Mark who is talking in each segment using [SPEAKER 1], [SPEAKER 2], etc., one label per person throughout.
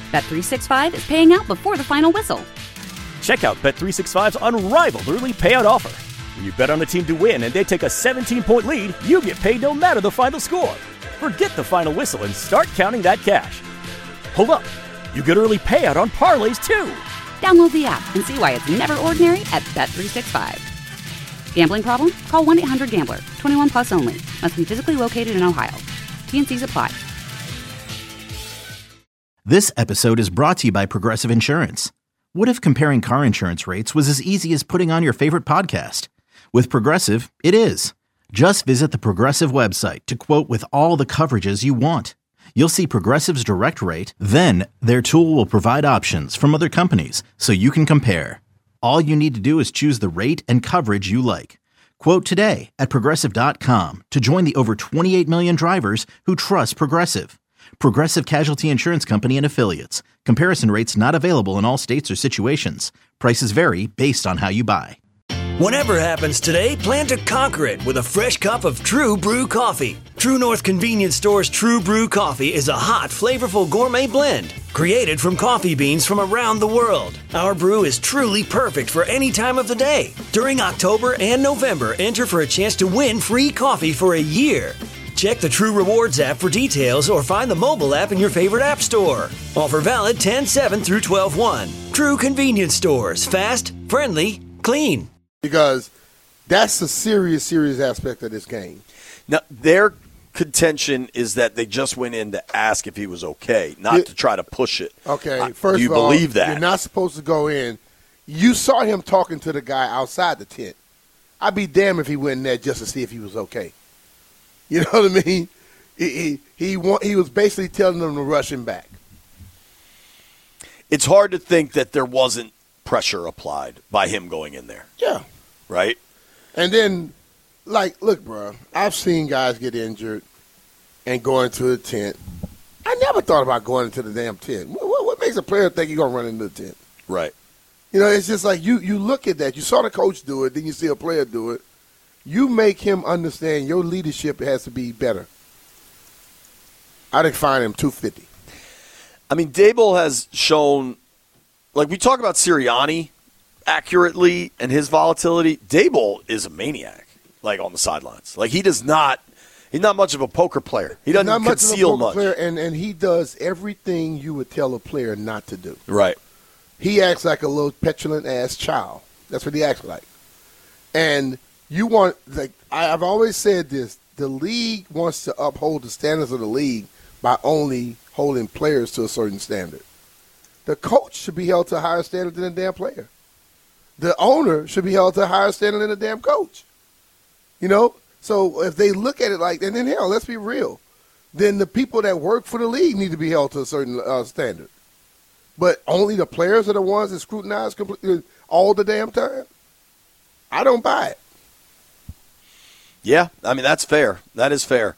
[SPEAKER 1] Bet365 is paying out before the final whistle.
[SPEAKER 2] Check out Bet365's unrivaled early payout offer. When you bet on a team to win and they take a 17-point lead, you get paid no matter the final score. Forget the final whistle and start counting that cash. Hold up. You get early payout on parlays, too.
[SPEAKER 1] Download the app and see why it's never ordinary at Bet365. Gambling problem? Call 1-800-GAMBLER. 21 plus only. Must be physically located in Ohio. T&Cs apply.
[SPEAKER 3] This episode is brought to you by Progressive Insurance. What if comparing car insurance rates was as easy as putting on your favorite podcast? With Progressive, it is. Just visit the Progressive website to quote with all the coverages you want. You'll see Progressive's direct rate, then their tool will provide options from other companies so you can compare. All you need to do is choose the rate and coverage you like. Quote today at Progressive.com to join the over 28 million drivers who trust Progressive. Progressive Casualty Insurance Company and Affiliates. Comparison rates not available in all states or situations. Prices vary based on how you buy.
[SPEAKER 4] Whatever happens today, plan to conquer it with a fresh cup of True Brew coffee. True North Convenience Store's True Brew coffee is a hot, flavorful gourmet blend created from coffee beans from around the world. Our brew is truly perfect for any time of the day. During October and November, enter for a chance to win free coffee for a year. Check the True Rewards app for details or find the mobile app in your favorite app store. Offer valid 10/7 through 12/1. True Convenience Stores. Fast, friendly, clean.
[SPEAKER 5] Because that's a serious aspect of this game.
[SPEAKER 6] Now, their contention is that they just went in to ask if he was okay, not to try to push it.
[SPEAKER 5] Okay, first
[SPEAKER 6] do you
[SPEAKER 5] of all,
[SPEAKER 6] believe that?
[SPEAKER 5] You're not supposed to go in. You saw him talking to the guy outside the tent. I'd be damned if he went in there just to see if he was okay. You know what I mean? He was basically telling them to rush him back.
[SPEAKER 6] It's hard to think that there wasn't pressure applied by him going in there.
[SPEAKER 5] Yeah.
[SPEAKER 6] Right?
[SPEAKER 5] And then, look, bro, I've seen guys get injured and go into the tent. I never thought about going into the damn tent. What makes a player think you're going to run into the tent?
[SPEAKER 6] Right.
[SPEAKER 5] You know, it's just like you look at that. You saw the coach do it, then you see a player do it. You make him understand your leadership has to be better. I'd define him 250.
[SPEAKER 6] I mean, Daboll has shown, like we talk about Sirianni accurately and his volatility. Daboll is a maniac, like on the sidelines. Like he's not much of a poker player. He doesn't
[SPEAKER 5] not
[SPEAKER 6] conceal
[SPEAKER 5] much.
[SPEAKER 6] much.
[SPEAKER 5] And he does everything you would tell a player not to do.
[SPEAKER 6] Right.
[SPEAKER 5] He acts like a little petulant-ass child. That's what he acts like. And you want, like I've always said this, the league wants to uphold the standards of the league by only holding players to a certain standard. The coach should be held to a higher standard than a damn player. The owner should be held to a higher standard than a damn coach. You know? So if they look at it like that, and then hell, let's be real. Then the people that work for the league need to be held to a certain standard. But only the players are the ones that scrutinize completely all the damn time? I don't buy it.
[SPEAKER 6] Yeah, I mean, that's fair. That is fair.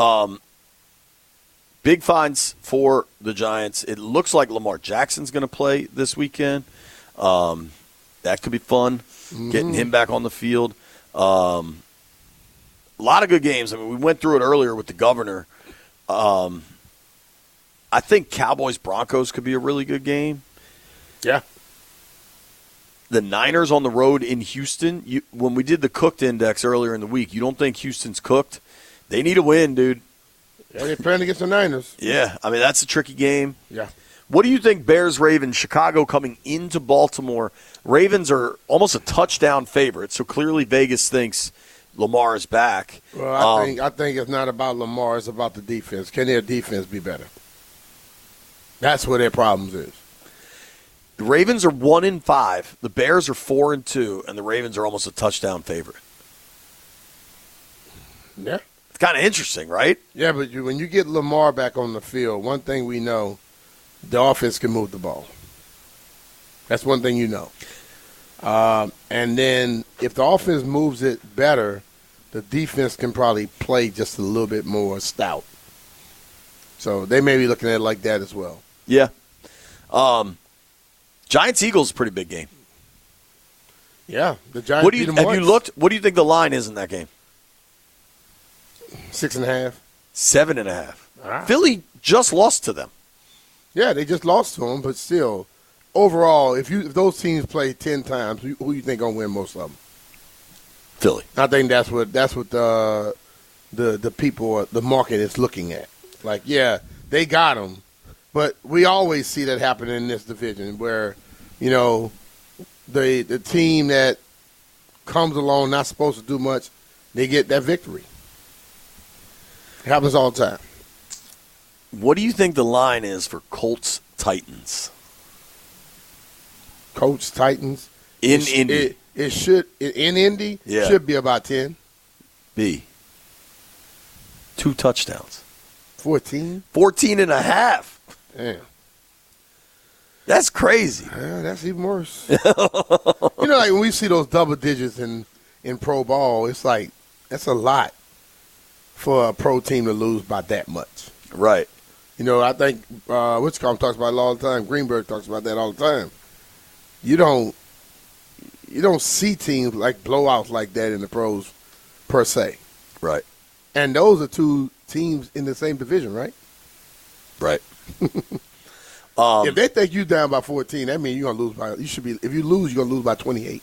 [SPEAKER 6] Big fines for the Giants. It looks like Lamar Jackson's going to play this weekend. That could be fun, getting him back on the field. A lot of good games. I mean, we went through it earlier with the Governor. I think Cowboys-Broncos could be a really good game.
[SPEAKER 5] Yeah.
[SPEAKER 6] The Niners on the road in Houston. When we did the cooked index earlier in the week, you don't think Houston's cooked? They need a win, dude.
[SPEAKER 5] Yeah, they're playing against the Niners.
[SPEAKER 6] Yeah, I mean, that's a tricky game.
[SPEAKER 5] Yeah.
[SPEAKER 6] What do you think Bears-Ravens, Chicago coming into Baltimore? Ravens are almost a touchdown favorite, so clearly Vegas thinks Lamar is back.
[SPEAKER 5] Well, I think it's not about Lamar. It's about the defense. Can their defense be better? That's where their problems is.
[SPEAKER 6] The Ravens are 1-5. The Bears are 4-2, and the Ravens are almost a touchdown favorite.
[SPEAKER 5] Yeah.
[SPEAKER 6] It's kind of interesting, right?
[SPEAKER 5] Yeah, but when you get Lamar back on the field, one thing we know, the offense can move the ball. That's one thing you know. And then if the offense moves it better, the defense can probably play just a little bit more stout. So they may be looking at it like that as well.
[SPEAKER 6] Yeah. Giants-Eagles is a pretty big game.
[SPEAKER 5] Yeah, the Giants beat them
[SPEAKER 6] have
[SPEAKER 5] once.
[SPEAKER 6] you looked? What do you think the line is in that game?
[SPEAKER 5] 6.5.
[SPEAKER 6] 7.5.
[SPEAKER 5] Right.
[SPEAKER 6] Philly just lost to them.
[SPEAKER 5] Yeah, they just lost to them, but still, overall, if those teams play 10 times, who you think gonna win most of them?
[SPEAKER 6] Philly.
[SPEAKER 5] I think that's what the people, the market is looking at. Like, yeah, they got them, but we always see that happen in this division where, you know, the team that comes along not supposed to do much, they get that victory. It happens all the time.
[SPEAKER 6] What do you think the line is for Colts Titans?
[SPEAKER 5] Colts Titans
[SPEAKER 6] In Indy.
[SPEAKER 5] It should in Indy should be about 10.
[SPEAKER 6] B. 2 touchdowns.
[SPEAKER 5] 14.
[SPEAKER 6] 14 and a half.
[SPEAKER 5] Damn.
[SPEAKER 6] That's crazy.
[SPEAKER 5] Yeah, that's even worse. You know, like when we see those double digits in pro ball, it's like that's a lot for a pro team to lose by that much.
[SPEAKER 6] Right.
[SPEAKER 5] You know, I think Wichcombe talks about it all the time. Greenberg talks about that all the time. You don't see teams like blowouts like that in the pros per se.
[SPEAKER 6] Right.
[SPEAKER 5] And those are 2 teams in the same division, right?
[SPEAKER 6] Right.
[SPEAKER 5] If they think you down by 14, that means you're gonna lose by. If you lose, you're gonna lose by 28.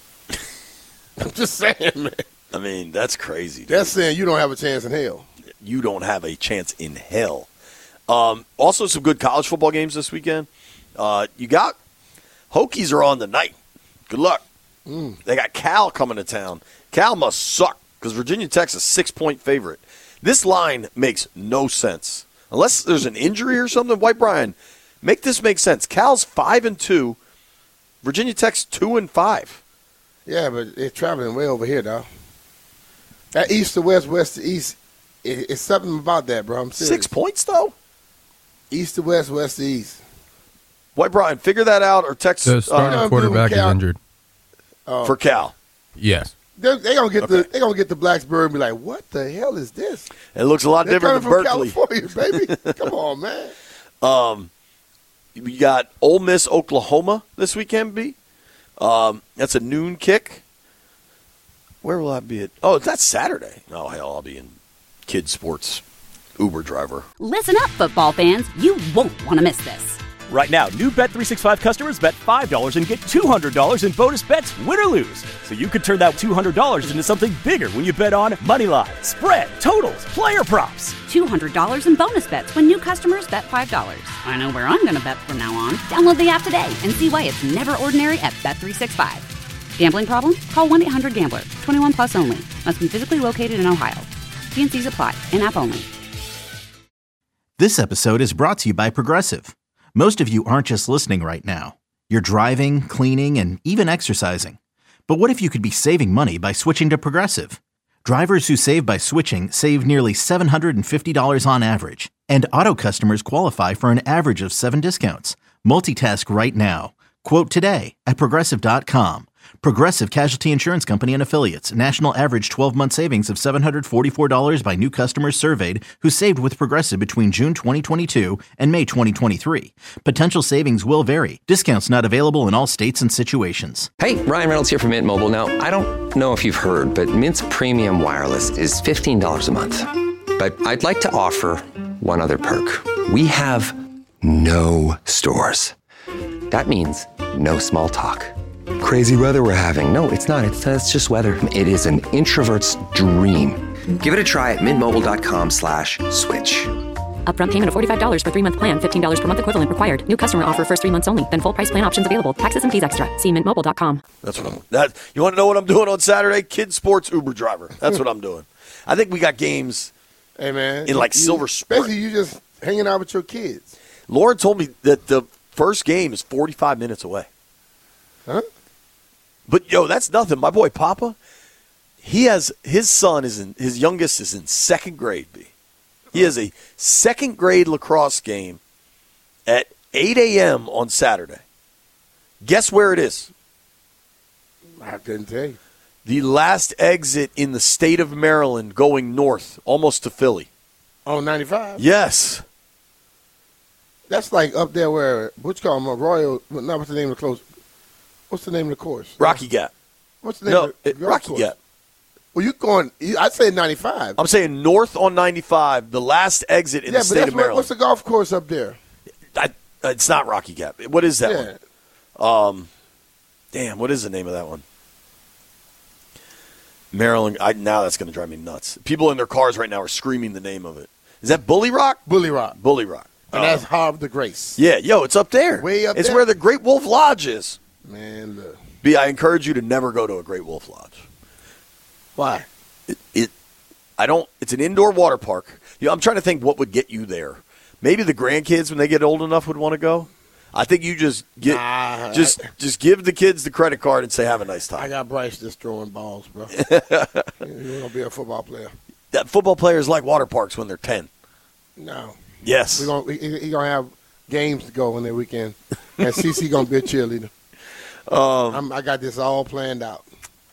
[SPEAKER 5] I'm just saying, man.
[SPEAKER 6] I mean, that's crazy. Dude.
[SPEAKER 5] That's saying you don't have a chance in hell.
[SPEAKER 6] You don't have a chance in hell. Also, some good college football games this weekend. You got Hokies are on tonight. Good luck. They got Cal coming to town. Cal must suck because Virginia Tech's a 6-point favorite. This line makes no sense unless there's an injury or something. White Brian, make this make sense. Cal's 5-2. Virginia Tech's 2-5.
[SPEAKER 5] Yeah, but they're traveling way over here, though. That east to west, west to east, it's something about that, bro. I'm serious.
[SPEAKER 6] 6 points though.
[SPEAKER 5] East to west, west to east.
[SPEAKER 6] White Brian, figure that out or text.
[SPEAKER 7] The starting quarterback is injured.
[SPEAKER 6] For Cal.
[SPEAKER 7] Yes.
[SPEAKER 5] They're gonna get they gonna get the Blacksburg and be like, what the hell is this?
[SPEAKER 6] It looks a lot different than Berkeley.
[SPEAKER 5] California, baby. Come on, man.
[SPEAKER 6] We got Ole Miss, Oklahoma this weekend, B. That's a noon kick. Where will I be at? Oh, that's Saturday. Oh, hell, I'll be in Kids Sports Uber driver.
[SPEAKER 1] Listen up, football fans. You won't want to miss this.
[SPEAKER 2] Right now, new Bet365 customers bet $5 and get $200 in bonus bets, win or lose. So you could turn that $200 into something bigger when you bet on money line, spread, totals, player props.
[SPEAKER 1] $200 in bonus bets when new customers bet $5. I know where I'm going to bet from now on. Download the app today and see why it's never ordinary at Bet365. Gambling problem? Call 1-800-GAMBLER. 21 plus only. Must be physically located in Ohio. T&Cs apply. In-app only.
[SPEAKER 3] This episode is brought to you by Progressive. Most of you aren't just listening right now. You're driving, cleaning, and even exercising. But what if you could be saving money by switching to Progressive? Drivers who save by switching save nearly $750 on average. And auto customers qualify for an average of 7 discounts. Multitask right now. Quote today at Progressive.com. Progressive Casualty Insurance Company and Affiliates. National average 12-month savings of $744 by new customers surveyed who saved with Progressive between June 2022 and May 2023. Potential savings will vary. Discounts not available in all states and situations.
[SPEAKER 8] Hey, Ryan Reynolds here from Mint Mobile. Now, I don't know if you've heard, but Mint's premium wireless is $15 a month. But I'd like to offer one other perk. We have no stores. That means no small talk. Crazy weather we're having. No, it's not. It's just weather. It is an introvert's dream. Give it a try at mintmobile.com/switch.
[SPEAKER 9] Upfront payment of $45 for 3-month plan. $15 per month equivalent required. New customer offer first 3 months only. Then full price plan options available. Taxes and fees extra. See mintmobile.com.
[SPEAKER 6] That's what you want to know what I'm doing on Saturday? Kids Sports Uber driver. That's what I'm doing. I think we got games.
[SPEAKER 5] Hey, man.
[SPEAKER 6] In like Silver Spring.
[SPEAKER 5] Basically, you just hanging out with your kids.
[SPEAKER 6] Lauren told me that the first game is 45 minutes away.
[SPEAKER 5] Huh?
[SPEAKER 6] But, yo, that's nothing. My boy Papa, his youngest is in second grade, B. He has a second grade lacrosse game at 8 a.m. on Saturday. Guess where it is?
[SPEAKER 5] I couldn't tell you.
[SPEAKER 6] The last exit in the state of Maryland going north, almost to Philly.
[SPEAKER 5] Oh, 95?
[SPEAKER 6] Yes.
[SPEAKER 5] That's like up there where, what's called Royal, what's the name of the close? What's the name of the course?
[SPEAKER 6] Rocky Gap.
[SPEAKER 5] What's the name of the
[SPEAKER 6] Rocky
[SPEAKER 5] course?
[SPEAKER 6] Gap.
[SPEAKER 5] Well, I'd say 95.
[SPEAKER 6] I'm saying north on 95, the last exit in the state of Maryland.
[SPEAKER 5] What's the golf course up there?
[SPEAKER 6] It's not Rocky Gap. What is that
[SPEAKER 5] Yeah.
[SPEAKER 6] one? Damn, what is the name of that one? Maryland. Now that's going to drive me nuts. People in their cars right now are screaming the name of it. Is that Bully Rock?
[SPEAKER 5] Bully Rock.
[SPEAKER 6] Bully Rock.
[SPEAKER 5] And that's Harvard the Grace.
[SPEAKER 6] Yeah, it's up there.
[SPEAKER 5] Way up
[SPEAKER 6] it's
[SPEAKER 5] there.
[SPEAKER 6] where the Great Wolf Lodge is.
[SPEAKER 5] Man, look.
[SPEAKER 6] B, I encourage you to never go to a Great Wolf Lodge.
[SPEAKER 5] Why?
[SPEAKER 6] It's an indoor water park. I'm trying to think what would get you there. Maybe the grandkids, when they get old enough, would want to go. I think you just just give the kids the credit card and say, have a nice time.
[SPEAKER 5] I got Bryce just throwing balls, bro. You're going to be a football player.
[SPEAKER 6] That football players like water parks when they're 10.
[SPEAKER 5] No.
[SPEAKER 6] Yes.
[SPEAKER 5] He's going to have games to go in their weekend. And CC going to be a cheerleader. I got this all planned out.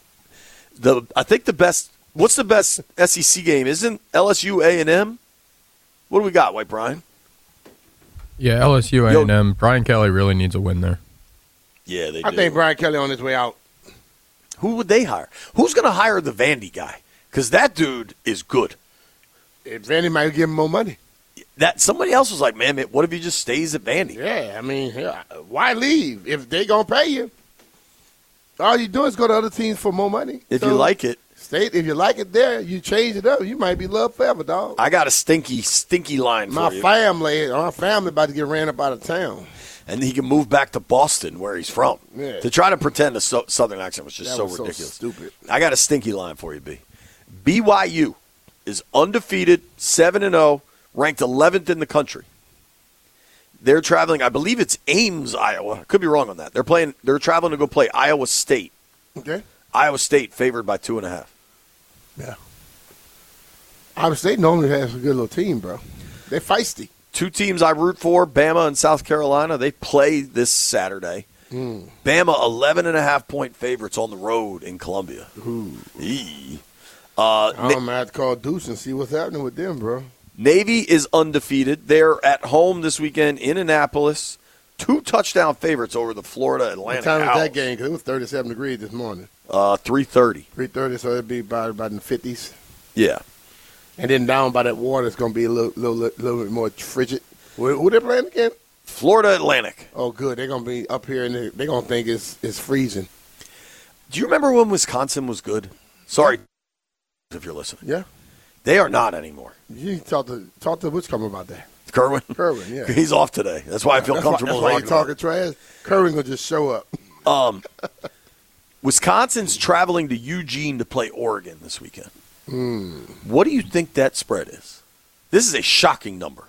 [SPEAKER 6] I think what's the best SEC game? Isn't LSU A&M? What do we got, White Brian?
[SPEAKER 7] Yeah, LSU A&M. Brian Kelly really needs a win there.
[SPEAKER 6] Yeah, they do.
[SPEAKER 5] I think Brian Kelly on his way out.
[SPEAKER 6] Who would they hire? Who's going to hire the Vandy guy? Because that dude is good.
[SPEAKER 5] Vandy might give him more money.
[SPEAKER 6] That somebody else was like, man, what if he just stays at Vandy?
[SPEAKER 5] Yeah, I mean, why leave if they going to pay you? All you do is go to other teams for more money.
[SPEAKER 6] If you like it.
[SPEAKER 5] If you like it there, you change it up. You might be loved forever, dog.
[SPEAKER 6] I got a stinky line for you.
[SPEAKER 5] My family about to get ran up out of town.
[SPEAKER 6] And he can move back to Boston, where he's from.
[SPEAKER 5] Yeah.
[SPEAKER 6] To try to pretend a Southern accent was just ridiculous.
[SPEAKER 5] So stupid.
[SPEAKER 6] I got a stinky line for you, B. BYU is undefeated, 7-0, ranked 11th in the country. They're traveling, I believe it's Ames, Iowa. Could be wrong on that. They're traveling to go play Iowa State.
[SPEAKER 5] Okay.
[SPEAKER 6] Iowa State favored by 2.5.
[SPEAKER 5] Yeah. Iowa State normally has a good little team, bro. They're feisty.
[SPEAKER 6] Two teams I root for, Bama and South Carolina. They play this Saturday. Bama 11.5-point favorites on the road in Columbia.
[SPEAKER 5] Ooh.
[SPEAKER 6] I'm
[SPEAKER 5] going to have to call Deuce and see what's happening with them, bro.
[SPEAKER 6] Navy is undefeated. They're at home this weekend in Annapolis. 2 touchdown favorites over the Florida Atlantic
[SPEAKER 5] What time
[SPEAKER 6] Owls.
[SPEAKER 5] was that game? Because it was 37 degrees this morning.
[SPEAKER 6] 3:30.
[SPEAKER 5] 3:30, so it'd be about in the 50s.
[SPEAKER 6] Yeah.
[SPEAKER 5] And then down by that water, it's going to be a little bit more frigid. Who they playing again?
[SPEAKER 6] Florida Atlantic.
[SPEAKER 5] Oh, good. They're going to be up here, and they're going to think it's freezing.
[SPEAKER 6] Do you remember when Wisconsin was good? Sorry if you're listening.
[SPEAKER 5] Yeah.
[SPEAKER 6] They are not anymore.
[SPEAKER 5] You talk to what's coming about that.
[SPEAKER 6] Kerwin?
[SPEAKER 5] Kerwin, yeah.
[SPEAKER 6] He's off today. That's why I feel comfortable.
[SPEAKER 5] That's why you're talking trash. Kerwin will just show up.
[SPEAKER 6] Wisconsin's traveling to Eugene to play Oregon this weekend. What do you think that spread is? This is a shocking number.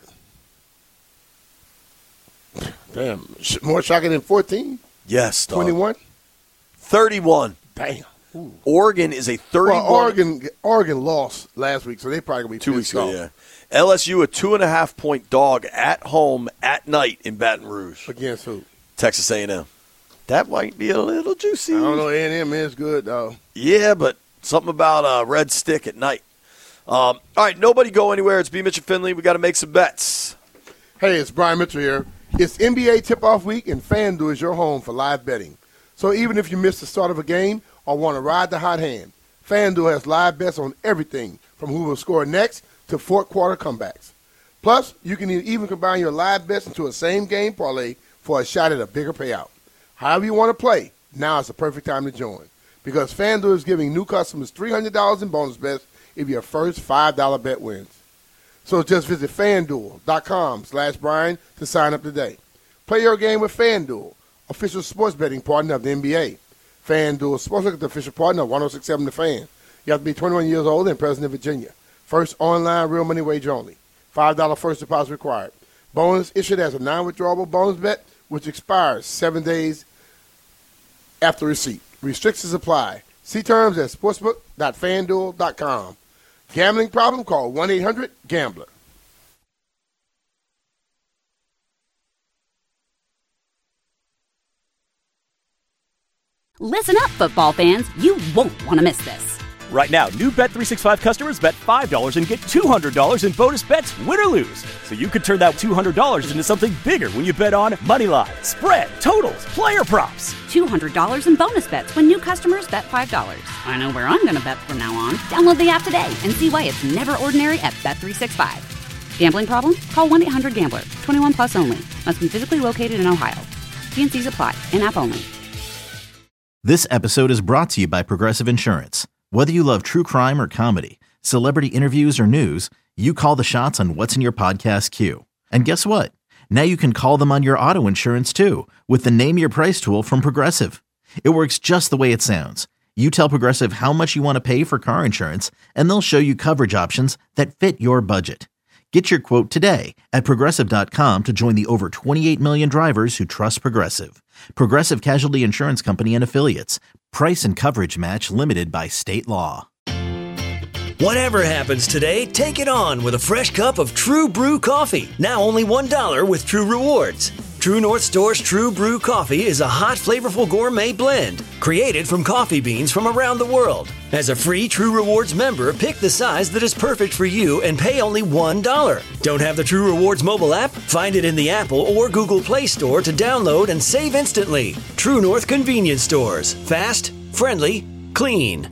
[SPEAKER 5] Damn. More shocking than 14?
[SPEAKER 6] Yes, dog.
[SPEAKER 5] 21?
[SPEAKER 6] 31.
[SPEAKER 5] Damn. Ooh.
[SPEAKER 6] Oregon is a 31.
[SPEAKER 5] Well, Oregon lost last week, so they probably going to be
[SPEAKER 6] 2 weeks
[SPEAKER 5] pissed
[SPEAKER 6] ago,
[SPEAKER 5] off.
[SPEAKER 6] yeah. LSU, a 2.5-point dog at home at night in Baton Rouge.
[SPEAKER 5] Against who?
[SPEAKER 6] Texas A&M. That might be a little juicy.
[SPEAKER 5] I don't know. A&M is good, though.
[SPEAKER 6] Yeah, but something about a red stick at night. All right, nobody go anywhere. It's B. Mitchell Finley. We got to make some bets.
[SPEAKER 5] Hey, it's Brian Mitchell here. It's NBA tip-off week, and FanDuel is your home for live betting. So even if you miss the start of a game or want to ride the hot hand, FanDuel has live bets on everything from who will score next to fourth-quarter comebacks. Plus, you can even combine your live bets into a same-game parlay for a shot at a bigger payout. However you want to play, now is the perfect time to join because FanDuel is giving new customers $300 in bonus bets if your first $5 bet wins. So just visit FanDuel.com/Brian to sign up today. Play your game with FanDuel, official sports betting partner of the NBA. FanDuel Sportsbook is the official partner of 106.7 The Fan. You have to be 21 years old and present in Virginia. First online real money wager only. $5 first deposit required. Bonus issued as a non-withdrawable bonus bet, which expires 7 days after receipt. Restrictions apply. See terms at sportsbook.fanduel.com. Gambling problem? Call 1-800-GAMBLER.
[SPEAKER 1] Listen up, football fans. You won't want to miss this.
[SPEAKER 2] Right now, new Bet365 customers bet $5 and get $200 in bonus bets, win or lose. So you could turn that $200 into something bigger when you bet on money line, spread, totals, player props.
[SPEAKER 1] $200 in bonus bets when new customers bet $5. I know where I'm going to bet from now on. Download the app today and see why it's never ordinary at Bet365. Gambling problem? Call 1-800-GAMBLER. 21 plus only. Must be physically located in Ohio. T&Cs apply. In-app only.
[SPEAKER 3] This episode is brought to you by Progressive Insurance. Whether you love true crime or comedy, celebrity interviews or news, you call the shots on what's in your podcast queue. And guess what? Now you can call them on your auto insurance too with the Name Your Price tool from Progressive. It works just the way it sounds. You tell Progressive how much you want to pay for car insurance, and they'll show you coverage options that fit your budget. Get your quote today at Progressive.com to join the over 28 million drivers who trust Progressive. Progressive Casualty Insurance Company and Affiliates. Price and coverage match limited by state law.
[SPEAKER 4] Whatever happens today, take it on with a fresh cup of True Brew coffee. Now only $1 with True Rewards. True North Store's True Brew Coffee is a hot, flavorful gourmet blend created from coffee beans from around the world. As a free True Rewards member, pick the size that is perfect for you and pay only $1. Don't have the True Rewards mobile app? Find it in the Apple or Google Play Store to download and save instantly. True North Convenience Stores. Fast, friendly, clean.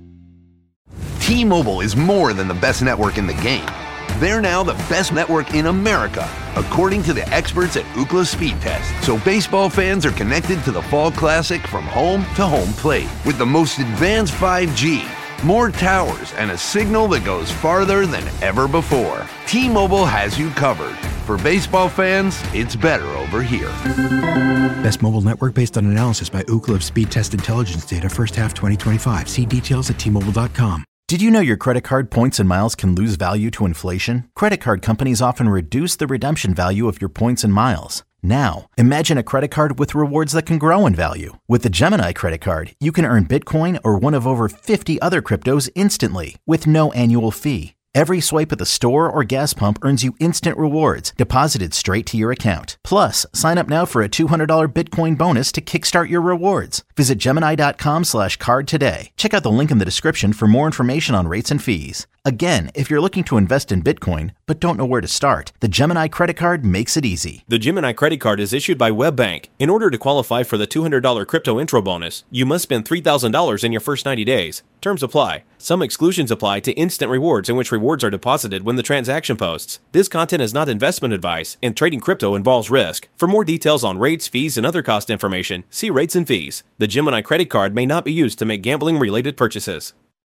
[SPEAKER 10] T-Mobile is more than the best network in the game. They're now the best network in America, according to the experts at Ookla Speed Test. So baseball fans are connected to the Fall Classic from home to home plate with the most advanced 5G, more towers, and a signal that goes farther than ever before. T-Mobile has you covered. For baseball fans, it's better over here.
[SPEAKER 11] Best mobile network based on analysis by Ookla of Speed Test Intelligence data first half 2025. See details at T-Mobile.com.
[SPEAKER 3] Did you know your credit card points and miles can lose value to inflation? Credit card companies often reduce the redemption value of your points and miles. Now, imagine a credit card with rewards that can grow in value. With the Gemini credit card, you can earn Bitcoin or one of over 50 other cryptos instantly with no annual fee. Every swipe at the store or gas pump earns you instant rewards deposited straight to your account. Plus, sign up now for a $200 Bitcoin bonus to kickstart your rewards. Visit Gemini.com/card today. Check out the link in the description for more information on rates and fees. Again, if you're looking to invest in Bitcoin but don't know where to start, the Gemini credit card makes it easy.
[SPEAKER 12] The Gemini credit card is issued by WebBank. In order to qualify for the $200 crypto intro bonus, you must spend $3,000 in your first 90 days. Terms apply. Some exclusions apply to instant rewards in which rewards are deposited when the transaction posts. This content is not investment advice, and trading crypto involves risk. For more details on rates, fees, and other cost information, see rates and fees. The Gemini credit card may not be used to make gambling-related purchases.